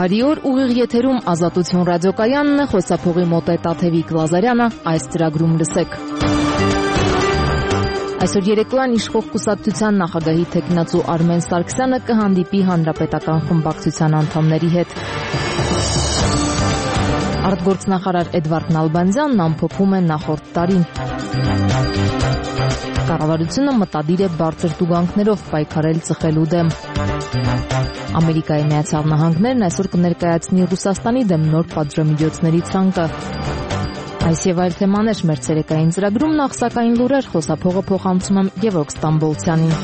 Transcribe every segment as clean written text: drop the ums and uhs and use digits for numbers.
Բարի օր, ուղիղ եթերում Ազատություն ռադիոկայանն է, խոսափողի մոտ է Տաթևիկ Լազարյանը, այս ծրագրում լսեք։ Այսօր երեկոյան իշխող կուսակցության նախագահի թեկնածու Արմեն Սարգսյանը կհանդիպի հանրապետական խմբակցության անդամների հետ։ Արտգործնախարար Էդվարդ Նալբանդյանն ամփոփում է նախորդ տարին։ Կառավարությունը մտադիր է բարձր տուգանքներով պայքարել ծխելու դեմ։ Ամերիկայի Միացյալ Նահանգներն այսօր կներկայացնի Ռուսաստանի դեմ նոր պատժամիջոցների ցանկը։ Այս եւ այլ թեմաներ մեր ցերեկային ծրագրում, նախ սակայն լուրեր, խոսափողը փոխանցում եմ Գևորգ Ստամբոլցյանին։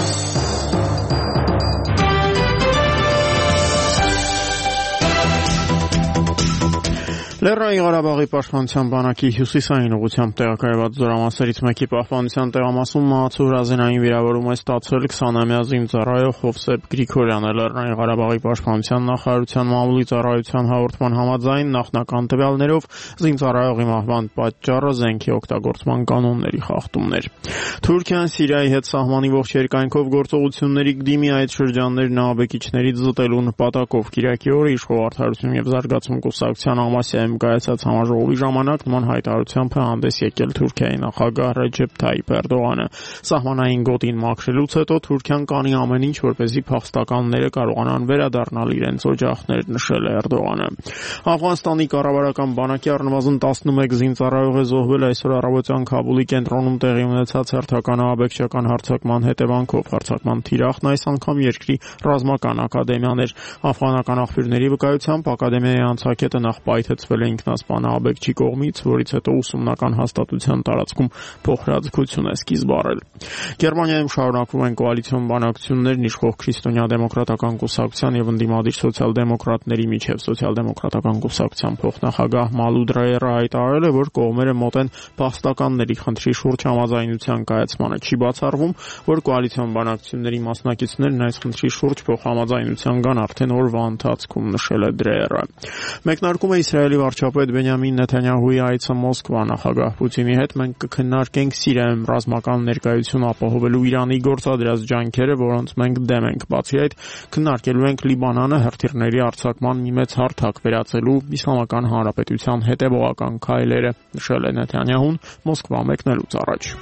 Լեռնային Ղարաբաղի պաշտպանության բանակի հյուսիսային ուղղությամբ տեղակայված զորամասերից մեկի պահպանության տեղամասում մահացու հրազենային վիրավորում է ստացել 20-ամյա զինծառայող Հովսեփ Գրիգորյանը։ Լեռնային Ղարաբաղի պաշտպանության նախարարության մամուլի ծառայության հաղորդման համաձայն նախնական տվյալներով զինծառայողի մահվան պատճառը զենքի օգտագործման կանոնների խախտումն էր։ Թուրքիան Սիրիայի հետ սահմանի ողջ երկայնքով գործողությունների կդիմի այդ շրջաններն ահաբեկիչներից զտելու նպատակով Կիրակի օրը իշխող Արդարություն եւ զարգացում կուսակցության Ամասիայում կայացած համաժողովի ժամանակ նման հայտարարությամբ է հանդես եկել Թուրքիայի նախագահ Ռեջեփ Թայիփ Էրդողանը։ Սահմանային գոտին մաքրելուց հետո Թուրքիան կանի ամեն ինչ, որպեսզի փախստականները կարողանան վերադառնալ իրենց օջախներ, նշել է Էրդողանը։ Աֆղանստանի կառավարական բանակի առնվազն 11 զինծառայող է զոհվել այսօր առավոտյան Քաբուլի կենտրոնում տեղի ունեցած հերթական ահաբեկչական հարձակման հետևանքով։ Հարձակման թիրախն այս անգամ երկրի ռազմական ակադեմիան էր։ Աֆղանական աղբյուրների վկայությամբ ակադեմիայի անցակետը նախ պայթեցվել ինքնասպան ահաբեկչի կողմից, որից հետո ուսումնական հաստատության տարածքում փոխհրաձգություն է սկիզբ առել։ Գերմանիայում շարունակվում են կոալիցիոն բանակցություններն իշխող քրիստոնյա դեմոկրատական կուսակցության եւ ընդդիմադիր սոցիալ-դեմոկրատների միջև։ Սոցիալ-դեմոկրատական կուսակցության փոխնախագահ Մալու Դրայերը հայտարարել է, որ կողմերը մոտ են փախստականների խնդրի շուրջ համաձայնության կայացմանը։ Չի բացառվում, որ կոալիցիոն բանակցությունների մասնակիցներն այս խնդրի շուրջ փոխհամաձայնության կան արդեն օրվա ընթացքում, նշել է Դրայերը։ Մեկնարկում է Իսրայելի վարչապետ Բենյամին Նեթանյահուի այցը Մոսկվա։ Նախագահ Պուտինի հետ մենք կքննարկենք Սիրիայում ռազմական ներկայություն ապահովելու Իրանի գործադրած ջանքերը, որոնց մենք դեմ ենք։ Բացի այդ, քննարկելու ենք Լիբանանը հրթիռների արձակման մի մեծ հարթակ վերածելու Իսլամական Հանրապետության հետևողական քայլերը, նշել է Նեթանյահուն Մոսկվա մեկնելուց առաջ։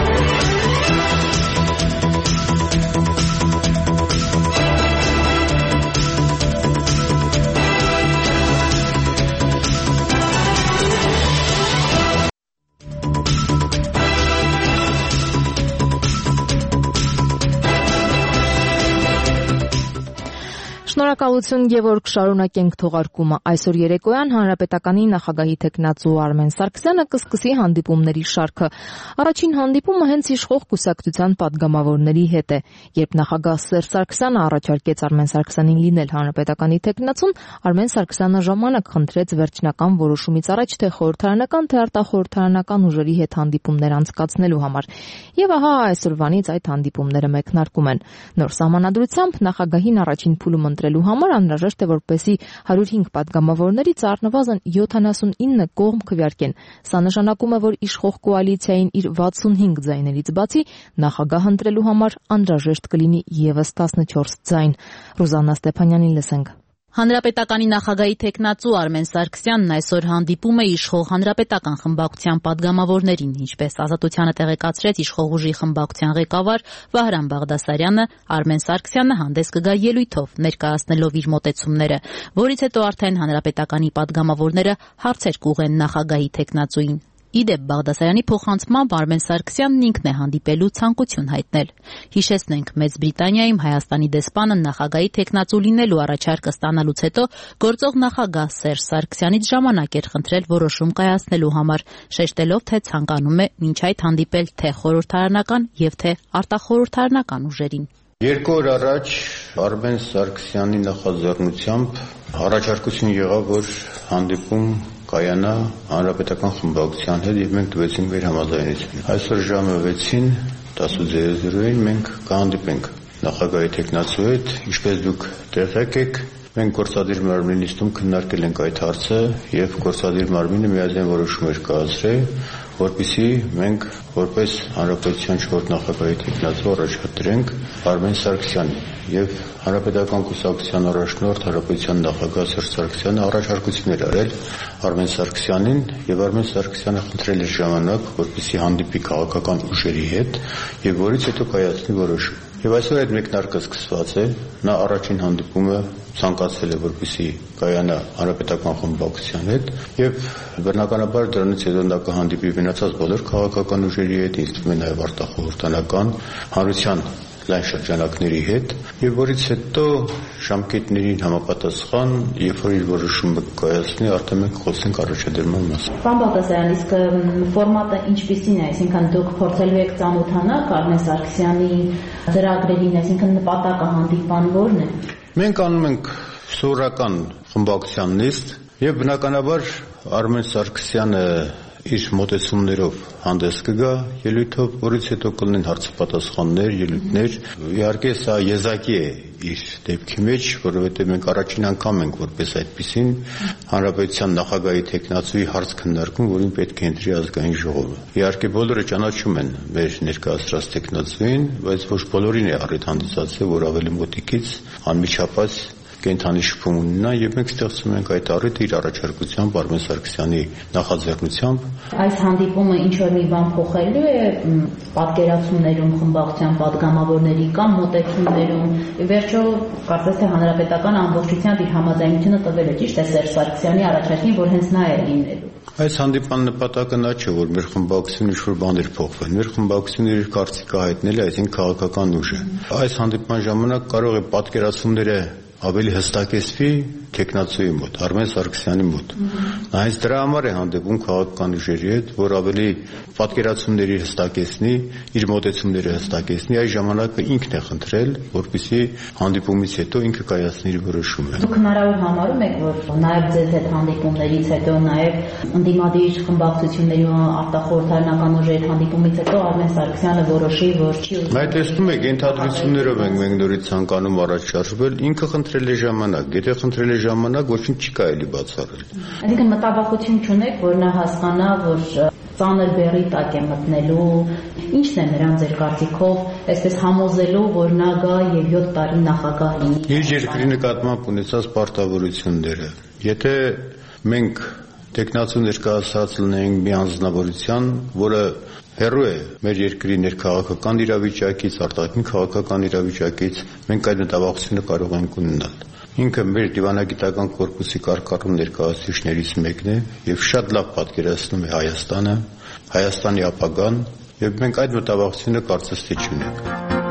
Շնորհակալություն Գևորգ, շարունակենք թողարկումը։ Այսօր երեկոյան հանրապետականի նախագահի թեկնածու Արմեն Սարգսյանը կսկսի հանդիպումների շարքը։ Առաջին հանդիպումը հենց իշխող կուսակցության падգամավորների հետ է։ Երբ նախագահ Սերժ Սարգսյանը առաջարկեց Արմեն Սարգսյանին լինել հանրապետականի թեկնածուն, Արմեն Սարգսյանը ժամանակ խնդրեց վերջնական որոշումից առաջ թե խորհրդարանական, թե արտախորհրդարանական ուժերի հետ հանդիպումներ անցկացնելու համար։ Եվ ահա այսօրվանից այդ հանդիպումները մեկնարկում են։ Նոր սահմանադրությամբ նախագահին առաջին փուլում ընտրելու համար անհրաժեշտ է, որպեսզի 105 падգամավորներից առնվազն 79 կողմ քվեարկեն։ Սա նշանակում է, որ իշխող կոալիցիային իր 65 ձայներից բացի նախագահ ընտրելու համար անհրաժեշտ կլինի ևս 14 ձայն։ Ռուզաննա Ստեփանյանին լսենք։ Հանրապետականի նախագահի թեկնածու Արմեն Սարգսյանն այսօր հանդիպում է իշխող հանրապետական խմբակցության падգամավորներին, ինչպես Ազատությանը տեղեկացրեց իշխող ուժի խմբակցության ղեկավար Վահրամ Բաղդասարյանը, Արմեն Սարգսյանը հանդես կգա ելույթով ներկայացնելով իր մոտեցումները, որից հետո արդեն հանրապետականի падգամավորները հարցեր կուղեն նախագահի թեկնածուին։ Իդեպ Բաղդասարյանի փոխանցմամբ Արմեն Սարգսյանն ինքն է հանդիպելու ցանկություն հայտնել։ Հիշեցնենք, Մեծ Բրիտանիայում Հայաստանի դեսպանը նախագահի թեկնածու լինելու առաջարկը ստանալուց հետո գործող նախագահ Սերժ Սարգսյանից ժամանակ էր խնդրել որոշում կայացնելու համար, շեշտելով, թե ցանկանում է մինչ այդ հանդիպել թե խորհրդարանական եւ թե արտախորհրդարանական ուժերին։ 2 օր առաջ Արմեն Սարգսյանի նախաձեռնությամբ առաջարկություն եղավ, որ հանդիպում կայանա հանրապետական խմբակցության հետ եւ մենք տվեցինք մեր համաձայնությունը։ Այսօր ժամը 6-ին 10:00-ին մենք կհանդիպենք նախագահի թեկնածու հետ, ինչպես դուք տեղյակ եք, մենք գործադիր մարմնի նիստում քննարկել ենք այդ հարցը եւ գործադիր մարմինը միաձայն որոշում էր կայացրել, որպեսզի մենք որպես հանրապետության 4 նախագահի տեխնացու առաջադրենք Արմեն Սարգսյանին եւ հանրապետական կուսակցության առաջնորդ հանրապետության նախագահ Սերժ Սարգսյանը առաջարկություններ արել Արմեն Սարգսյանին եւ Արմեն Սարգսյանը խնդրել էր ժամանակ, որպեսզի հանդիպի քաղաքական ուժերի հետ եւ որից հետո կայացնի որոշում։ Եվ այսօր այդ մեկնարկը սկսված է, նա առաջին հանդիպումը ցանկացել է, որպեսզի կայանա հանրապետական խմբակցության հետ եւ բնականաբար դրանից հետո նա կհանդիպի մնացած բոլոր քաղաքական ուժերի հետ, ինձ թվում է նաեւ արտախորհրդանական հանրության լայն շրջանակների հետ եւ որից հետո ժամկետներին համապատասխան, երբ որ իր որոշումը կայացնի, արդեն մենք խոսենք առաջադրման մասին։ Պարոն Բաղդասարյան, իսկ ֆորմատը ինչպիսին է, այսինքն դուք փորձելու եք ծանոթանալ Արմեն Սարգսյանի ծրագրերին, այսինքն նպատակը հանդիպան որն է։ Մենք անում ենք սովորական խմբակցության նիստ եւ բնականաբար Արմեն Սարգսյանը իր մոտեցումներով հանդես կգա ելույթով, որից հետո կլինեն հարցապատասխաններ, ելույթներ։ Իհարկե սա եզակի է իր դեպքի մեջ, որովհետև մենք առաջին անգամ ենք որպես այդպիսին հանրապետության նախագահի տեխնացուի հարց քննարկում, որին պետք է ընտրի ազգային ժողովը։ Իհարկե բոլորը ճանաչում են մեր ներկայացրած տեխնացուին, բայց ոչ բոլորին է առիթ հանդիսացել, որ ավելի մոտիկից անմիջապես կենթանի շփում ունենա եւ մենք ստեղծում ենք այդ առիթը իր առաջարկությամբ Արմեն Սարգսյանի նախաձեռնությամբ։ Այս հանդիպումը ինչ որ մի բան փոխելու է պատկերացումներում խմբակցության падգամավորների կամ մոտեցումներում։ Վերջո կարծես թե հանրապետական ամբողջությամբ իր համաձայնությունը տվել է, ճիշտ է, Սերժ Սարգսյանի առաջարկին, որ հենց նա է լինելու։ Այս հանդիպան նպատակը նա չէ, որ մեր խմբակցությունը ինչ-որ բաներ փոխվեն։ Մեր խմբակցությունը իր կարծիքը հայտնել է, այսինքն քաղաքական ուժ է։ Այս հանդիպման ժամանակ կարող է պատկերացումները ավելի հստակեցվի տեխնացուի մոտ, Արմեն Սարգսյանի մոտ։ Այս դրա համար է հանդիպում քաղաքական ուժերի հետ, որ ավելի պատկերացումների հստակեցնի, իր մոտեցումները հստակեցնի, այս ժամանակը ինքն է խնդրել, որպեսզի հանդիպումից հետո ինքը կայացնի իր որոշումը։ Դուք հնարավոր համարում եք, որ նաև ձեզ հետ հանդիպումներից հետո նաև ընդդիմադիր խմբակցությունների արտախորհրդարանական ուժերի հանդիպումից հետո Արմեն Սարգսյանը որոշի, որ չի ուզում։ Այդ տեսնում եք, ենթադրություններով ենք մենք նորից ցանկանում առաջ շարժվել, ինքը խնդրել է ժամանակ, եթե խնդրել է ժամանակ, ոչինչ չի կարելի բացառել։ Այսինքն մտավախություն չունեք, որ նա հասկանա, որ ծանր բեռի տակ է մտնելու, ինչն է նրան ձեր կարծիքով, այսպես համոզելու, որ նա գա եւ 7 տարի նախագահ լինի։ Իր երկրի նկատմամբ ունեցած պարտավորությունները։ Եթե մենք տեխնացու ներկայացած լինենք մի անձնավորության, որը հեռու է մեր երկրի ներքաղաքական իրավիճակից, արտաքին քաղաքական իրավիճակից, մենք այդ մտավախությունը կարող ենք ունենալ։ Ինքը մեր դիվանագիտական կորպուսի կարգառում ներկայացուցիչներից մեկն է եւ շատ լավ պատկերացնում է Հայաստանը, Հայաստանի ապագան եւ մենք այդ մտավախությունը կարծես թե չունենք։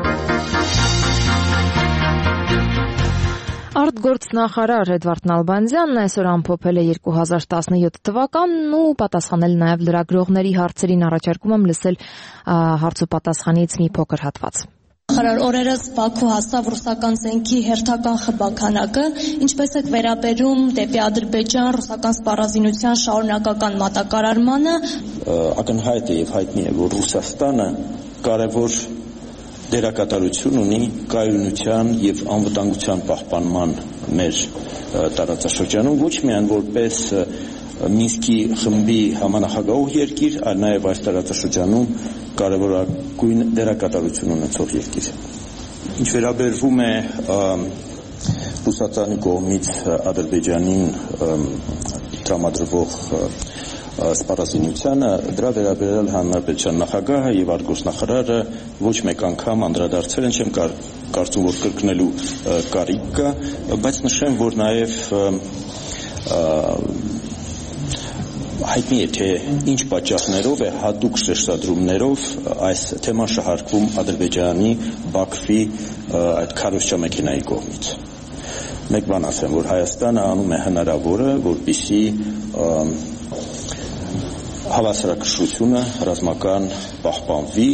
Արտգործնախարար Էդվարդ Նալբանդյանն այսօր ամփոփել է 2017 թվականն ու պատասխանել նաև լրագրողների հարցերին, առաջարկում եմ լսել հարցուպատասխանից մի փոքր հատված։ Նախարար, օրերս Բաքու հասավ ռուսական զենքի հերթական խմբականակը, ինչպես եք վերաբերում դեպի Ադրբեջան ռուսական սպառազինության շարունակական մատակարարմանը։ Ակնհայտ է եւ հայտնի է, որ Ռուսաստանը կարևոր դերակատարություն ունի կայունության եւ անվտանգության պահպանման մեր տարածաշրջանում, ոչ միայն որպես Մինսկի խմբի համանախագահող երկիր, այլ նաեւ այս տարածաշրջանում կարևորագույն դերակատարություն ունեցող երկիր։ Ինչ վերաբերվում է Ռուսաստանի կողմից Ադրբեջանին տրամադրվող սպառազինությանը, դրա վերաբերյալ հանրապետության նախագահը եւ արտգործնախարարը ոչ մեկ անգամ անդրադարձել են, չեմ կարծում, որ կրկնելու կարիք կա, բայց նշեմ, որ նաեւ հայտնի է, թե ինչ պատճառներով է հատուկ շեշտադրումներով այս թեման շահարկվում Ադրբեջանի Բաքվի այդ քարոզչամեքենայի կողմից։ Մեկ բան ասեմ, որ Հայաստանը անում է հնարավորը, որպեսզի հավասարակշռությունը ռազմական պահպանվի,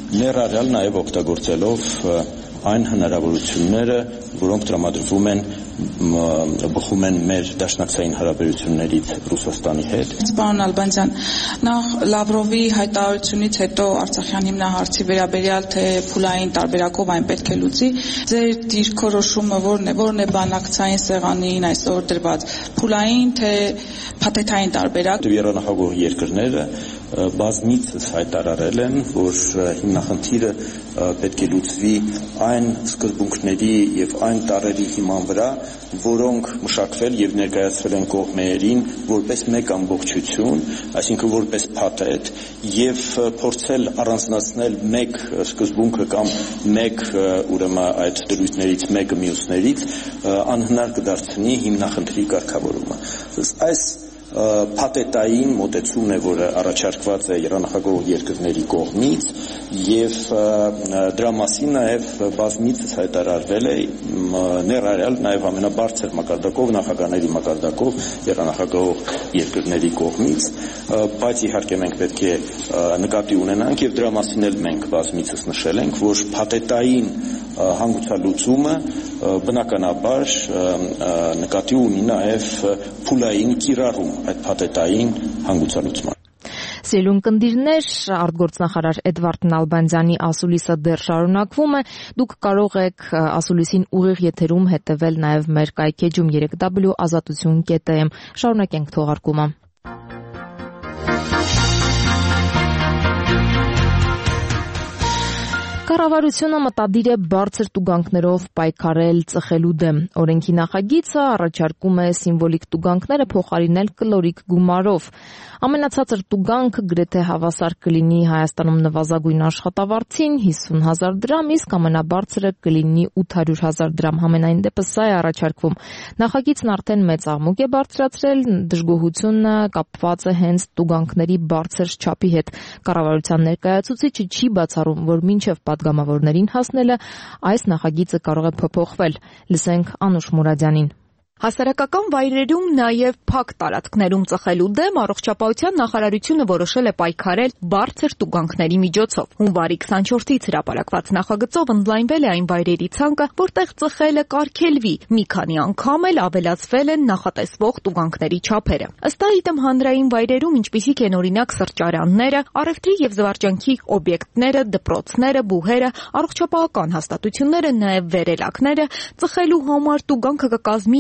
ներառյալ նաև օգտագործելով այն հնարավորությունները, որոնք տրամադրվում են բխում են մեր դաշնակցային հարաբերություններից Ռուսաստանի հետ։ Պարոն Ալբանդյան, նախ Լավրովի հայտարարությունից հետո Արցախյան հիմնահարցի վերաբերյալ թե փուլային տարբերակով այն պետք է լուծի, ձեր դիրքորոշումը որն է բանակցային սեղանին այսօր դրված, փուլային թե փաթեթային տարբերակ։ Երանախագահ երկրները բազմիցս հայտարարել են, որ հիմնախնդիրը պետք է լուծվի այն սկզբունքների եւ այն տարերի հիման վրա, որոնք մշակվել եւ ներկայացվել են կողմերին որպես մեկ ամբողջություն, այսինքն որպես փաթեթ, եւ փորձել առանձնացնել մեկ սկզբունքը կամ մեկ ուրեմն այդ դրույթներից մեկը մյուսներից անհնար կդարձնի հիմնախնդրի կարգավորումը։ Այս փաթեթային մոտեցումն է, որը առաջարկված է երանախագահ երկրների կողմից եւ դրա մասին նաեւ բազմիցս հայտարարվել է ներառյալ նաեւ ամենաբարձր մակարդակով նախագահների մակարդակով երանախագահ երկրների կողմից, բայց իհարկե մենք պետք է նկատի ունենանք եւ դրա մասին էլ մենք բազմիցս նշել ենք, որ փաթեթային հանգուցալուծումը բնականաբար նկատի ունի նաև փուլային կիրառում այդ փաթեթային հանգուցալուծման։ Սիրուն կնդիրներ, արտգործնախարար Էդվարդ Նալբանդյանի ասուլիսը դեռ շարունակվում է։ Դուք կարող եք ասուլիսին ուղիղ եթերում հետևել նաև մեր կայքեջում 3w.azatutun.am։ Շարունակենք թողարկումը։ Կառավարությունը մտադիր է բարձր տուգանքներով պայքարել ծխելու դեմ։ Օրենքի նախագիծը առաջարկում է սիմվոլիկ տուգանքները փոխարինել կլորիկ գումարով։ Ամենացածր տուգանքը գրեթե հավասար կլինի Հայաստանում նվազագույն աշխատավարձին 50,000 դրամ, իսկ ամենաբարձրը կլինի 800,000 դրամ։ Համենայն դեպս սա է առաջարկվում։ Նախագիծն արդեն մեծ աղմուկ է բարձրացրել, դժգոհությունը կապված է հենց տուգանքների բարձր չափի հետ։ Կառավարության ներկայացուցիչը չի բացառում, որ մինչև պատգամավորներին հասնելը այս նախագիծը կարող է փոփոխվել։ Լսենք Անուշ Մուրադյանին։ Հասարակական վայրերում, նաև փակ տարածքներում ծխելու դեմ առողջապահության նախարարությունը որոշել է պայքարել բարձր տուգանքների միջոցով։ Հունվարի 24-ից հրապարակված նախագծով ընդլայնվել է այն վայրերի ցանկը, որտեղ ծխելը կարգելվի, մի քանի անգամ էլ ավելացվել են նախատեսվող տուգանքների չափերը։ Ըստ այդմ հանրային վայրերում, ինչպիսիք են օրինակ սրճարանները, առևտրի եւ զվարճանքի օբյեկտները, դպրոցները, բուհերը, առողջապահական հաստատությունները, նաև վերելակները, ծխելու համար տուգանքը կկազմի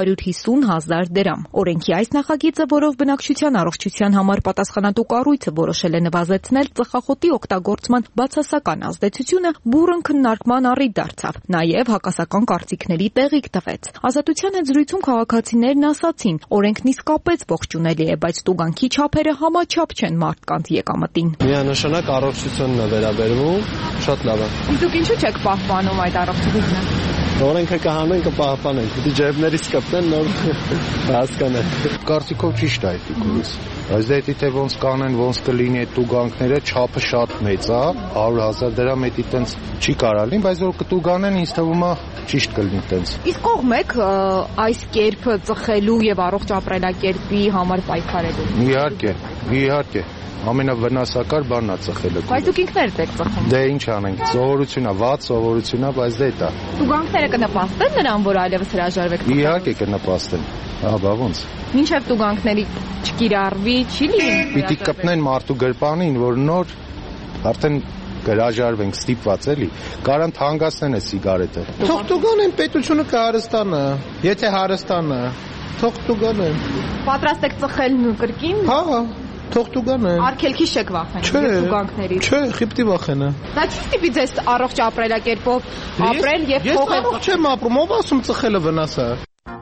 250,000 դրամ։ Օրենքի այս նախագիծը, որով բնակչության առողջության համար պատասխանատու կառույցը որոշել է նվազեցնել ծխախոտի օգտագործման բացասական ազդեցությունը, բուռն քննարկման առիթ դարձավ, նաև հակասական կարծիքների տեղիք տվեց։ Ազատության հետ զրույցում քաղաքացիներն ասացին, օրենքն իսկապես ողջունելի է, բայց տուգանքի չափերը համաչափ չեն մարդկանց եկամտին։ Միանշանակ առողջությունն է վերաբերվում, շատ լավ է։ Դուք ինչու՞ չեք պահպանում այդ առողջությունը։ Օրենքը կհանեն, կպահպանենք, պիտի ջեբներից կպնեն, նոր հասկանեն։ Կարծիքով ճիշտ է այդ դուքուրս։ Բայց դե թե ոնց կանեն, ոնց կլինի այդ տուգանքները, չափը շատ մեծ է, 100,000 դրամ էդի տենց չի կարալին, բայց որ կտուգանեն, ինձ թվում է ճիշտ կլինի տենց։ Իսկ կողմ եք այս կերպը ծխելու եւ առողջ ապրելակերպի համար պայքարելու։ Իհարկե։ Ամենավնասակար բանն է ծխելը։ Բայց դուք ինքներդ եք ծխում։ Դե ինչ անենք, սովորություն է, վատ սովորություն է, բայց դե դա։ Տուգանքները կնպաստեն նրան, որ այլևս հրաժարվեք։ Իհարկե կնպաստեն։ Բա ոնց։ Մինչև տուգանքների չկիրառվի, չի լինի։ Պիտի կպնեն մարդու գրպանին, որ նոր արդեն կհրաժարվենք, ստիպված էլի, կարան թանկացնեն այս սիգարետը։ Թող տուգանեն, պետությունը կհարստանա, եթե հարստանա, թող տուգանեն։ Պատրաստ եք ծխել կրկին։ Հա, թող տուգանեն։ Արգելքի չեք վախենում տուգանքներից։ Չէ, խիպտի վախենա։ Դա չի ստիպի ձեզ առողջ ապրելակերպով ապրել եւ Ես փոխել։ առողջ եմ ապրում, ով ասում ծխելը վնաս է։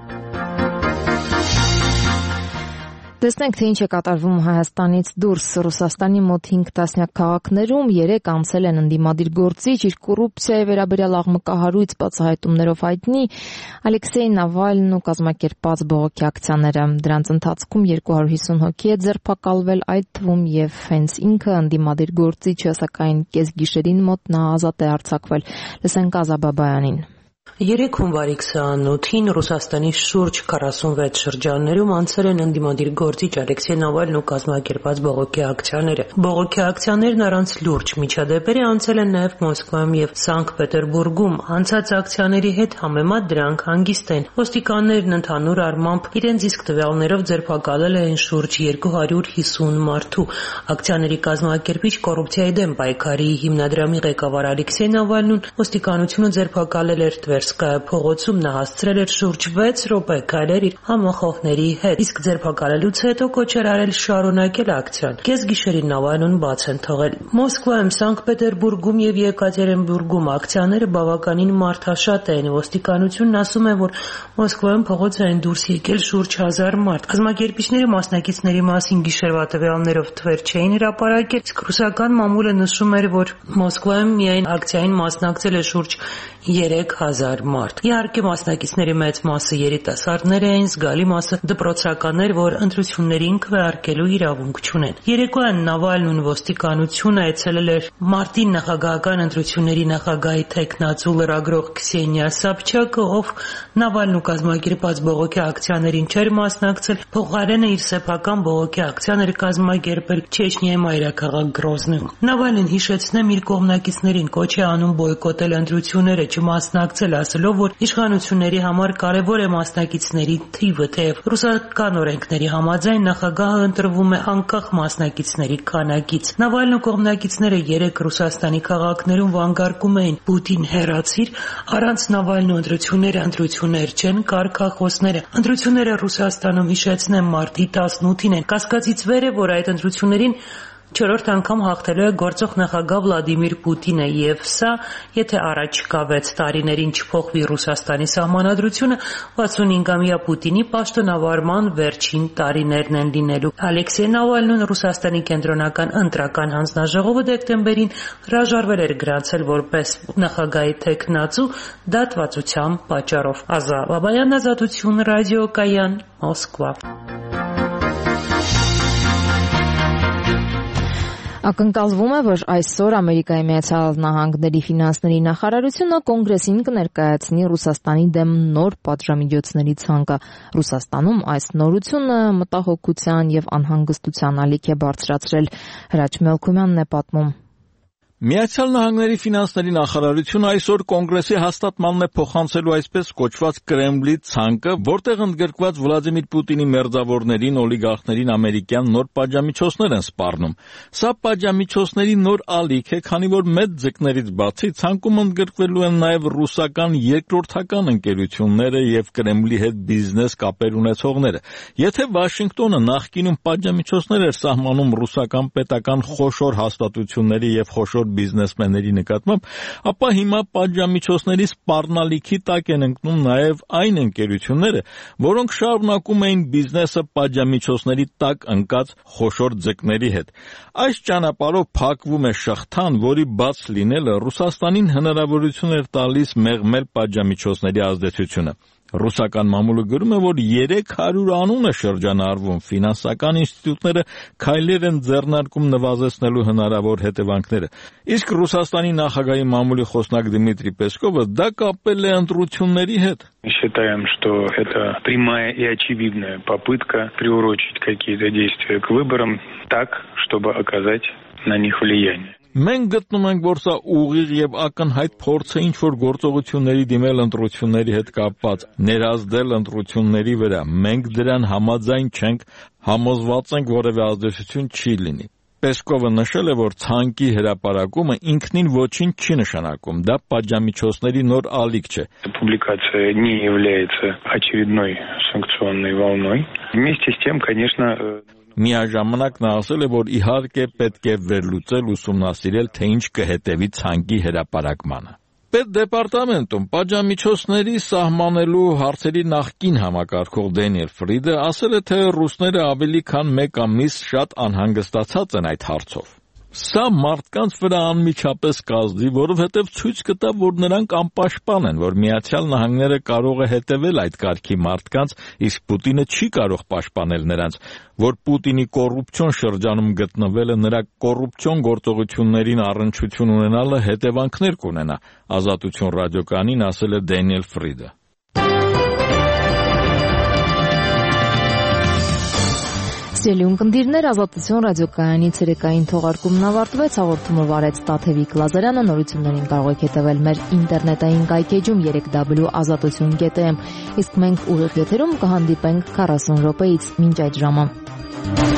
Տեսնենք, թե ինչ է կատարվում Հայաստանից դուրս։ Ռուսաստանի մոտ 5 տասնյակ քաղաքներում 3 անցել են ընդդիմադիր գործիչ, իր կոռուպցիայի վերաբերյալ աղմկահարույց բացահայտումներով հայտնի Ալեքսեյ Նավալնին ու կազմակերպած բողոքի ակցիաները։ Դրանց ընթացքում 250 հոգի է ձերբակալվել, այդ թվում եւ հենց ինքը ընդդիմադիր գործիչը, սակայն կեսգիշերին մոտ նա ազատ է արձակվել։ Լսենք Ազա Բաբայանին։ 3 հունվարի 28-ին Ռուսաստանի շուրջ 46 շրջաններում անցել են ընդդիմադիր գործիչ Ալեքսեյ Նավալնու կազմակերպած բողոքի ակցիաները։ Բողոքի ակցիաներն առանց լուրջ միջադեպերի անցել են նաև Մոսկվայում եւ Սանկտ Պետերբուրգում։ Անցած ակցիաների հետ համեմատ դրանք հանգիստ են։ Ոստիկաններն ընդհանուր առմամբ իրենց իսկ տվյալներով ձերբակալել են շուրջ 250 մարդու։ Ակցիաների կազմակերպիչ կոռուպցիայի դեմ պայքարի հիմնադրամի ղեկավար Ալեքսեյ Նավալնուն ոստիկանությունը ձերբակալել էր Տվերսկայա փողոցում, նա հասցրել էր շուրջ 6 րոպե քայլել իր համախոհների հետ, իսկ ձերբակալելուց հետո կոչ էր արել շարունակել ակցիան։ Կեսգիշերին Նավալնուն բաց են թողել։ Մոսկվայում, Սանկտ Պետերբուրգում եւ Եկատերինբուրգում ակցիաները բավականին մարդաշատ են։ Ոստիկանությունն ասում է, որ Մոսկվայում փողոց են դուրս եկել շուրջ 1000 մարդ։ Կազմակերպիչները մասնակիցների մասին գիշերվա տվյալներով թվեր չէին հրապարակել, իսկ ռուսական մամուլը նշում էր, որ Մոսկվայում միայն ակցիային մասնակցել է շուրջ 3000 մարդ։ Իհարկե մասնակիցների մեծ մասը երիտասարդներ էին, զգալի մասը դպրոցականներ, որ ընտրություններին քվեարկելու իրավունք չունեն։ Երեկոյան Նավալնուն ոստիկանությունը այցելել էր մարտի նախագահական ընտրությունների նախագահի թեկնածու լրագրող Քսենիա Սաբչակը, ով Նավալնու կազմակերպած բողոքի ակցիաներին չէր մասնակցել, փոխարենը իր սեփական բողոքի ակցիաներ կազմակերպել Չեչնիայի մայրաքաղաք Գրոզնիում։ Նավալնին հիշեցնեմ իր կողմնակիցներին կոչ է անում բոյկոտել ընտրությունները, չմասնակցել, ասելով, որ իշխանությունների համար կարևոր է մասնակիցների թիվը, թեև ռուսական օրենքների համաձայն նախագահը ընտրվում է անկախ մասնակիցների քանակից։ Նավալնու կողմնակիցները 3 Ռուսաստանի քաղաքներում վանկարկում էին «Պուտին հեռացիր», առանց Նավալնու ընտրություններ չեն, կարգախոսները։ Ընտրությունները Ռուսաստանում, հիշեցնեմ, մարտի 18-ին են։ Կասկածից վեր է, որ այդ ընտրություններին 4-րդ անգամ հաղթելու է գործող նախագահ Վլադիմիր Պուտինը, եւ սա, եթե առաջիկա 6 տարիներին չփոխվի Ռուսաստանի սահմանադրությունը, 65-ամյա Պուտինի պաշտոնավարման վերջին տարիներն են լինելու։ Ալեքսեյ Նավալնուն Ռուսաստանի կենտրոնական ընտրական հանձնաժողովը դեկտեմբերին հրաժարվել էր գրանցել որպես նախագահի թեկնածու դատվածության պատճառով։ Ազա Բաբայան, Ազատություն, ռադիոկայան, Մոսկվա։ Ակնկալվում է, որ այսօր Ամերիկայի Միացյալ Նահանգների ֆինանսների նախարարությունը կոնգրեսին կներկայացնի Ռուսաստանի դեմ նոր պատժամիջոցների ցանկը։ Ռուսաստանում այս նորությունը մտահոգության եւ անհանգստության ալիք է բարձրացրել։ Հրաչ Մելքումյանն է պատմում։ Միացյալ Նահանգների ֆինանսների նախարարությունը այսօր կոնգրեսի հաստատմանն է փոխանցելու այսպես կոչված Կրեմլի ցանկը, որտեղ ընդգրկված Վլադիմիր Պուտինի մերձավորներին, օլիգարխներին ամերիկյան նոր պատժամիջոցներ են սպառնում։ Սա պատժամիջոցների նոր ալիք է, քանի որ մեծ ձկներից բացի ցանկում ընդգրկվելու են նաև ռուսական երկրորդական ընկերությունները եւ Կրեմլի հետ բիզնես կապեր ունեցողները։ Եթե Վաշինգտոնը նախկինում պատժամիջոցներ էր սահմանում ռուսական պետական խոշոր հաստատությունների եւ խոշոր բիզնեսմենների նկատմամբ, ապա հիմա պատժամիջոցների սպառնալիքի տակ են ընկնում նաև այն ընկերությունները, որոնք շարունակում էին բիզնեսը պատժամիջոցների տակ ընկած խոշոր ձկների հետ։ Այս ճանապարհով փակվում է շղթան, որի բաց լինելը Ռուսաստանին հնարավորություն էր տալիս մեղմել պատժամիջոցների ազդեցությունը։ Ռուսական մամուլը գրում է, որ 300 անուն է շրջանառվում, ֆինանսական ինստիտուտները քայլեր են ձեռնարկում նվազեցնելու հնարավոր հետևանքները։ Իսկ Ռուսաստանի նախագահի մամուլի խոսնակ Դմիտրի Պեսկովը դա կապել է ընտրությունների հետ։ Считаем, что это прямая и очевидная попытка приурочить какие-то действия к выборам так, чтобы оказать на них влияние. Մենք գտնում ենք, որ սա ուղիղ եւ ակնհայտ փորձ է ինչ-որ գործողությունների դիմել ընտրությունների հետ կապված, ներազդել ընտրությունների վրա։ Մենք դրան համաձայն չենք, համոզված ենք, որևէ ազդեցություն չի լինի։ Պեսկովը նշել է, որ ցանկի հրապարակումը ինքնին ոչինչ չի նշանակում, դա պատժամիջոցների նոր ալիք չէ։ Публикация не является очередной санкционной волной. Вместе с тем, конечно, Միաժամանակ նա ասել է, որ իհարկե պետք է վերլուծել, ուսումնասիրել, թե ինչ կհետևի ցանկի հրապարակմանը։ Պետդեպարտամենտում պատժամիջոցների սահմանելու հարցերի նախկին համակարգող Դենիել Ֆրիդը ասել է, թե ռուսները ավելի քան 1 ամիս շատ անհանգստացած են այդ հարցով։ Սա մարդկանց վրա անմիջապես կազդի, որովհետև ցույց կտա, որ նրանք անպաշտպան են, որ Միացյալ Նահանգները կարող է հետևել այդ կարգի մարդկանց, իսկ Պուտինը չի կարող պաշտպանել նրանց, որ Պուտինի կոռուպցիոն շրջանում գտնվելը նրա կոռուպցիոն գործողություններին առնչություն ունենալը հետևանքներ կունենա, Ազատություն ռադիոկայանին ասել է Դենիել Ֆրիդը։ Սիրելի ունկնդիրներ, Ազատություն ռադիոկայանի ցերեկային թողարկումն ավարտվեց, հաղորդումը վարեց Տաթևիկ Լազարյանը, նորություններին կարող եք հետևել մեր ինտերնետային կայքեջում www.azatutun.am, իսկ մենք ուղիղ եթերում կհանդիպենք 40 րոպեից, մինչ այդ ժամը։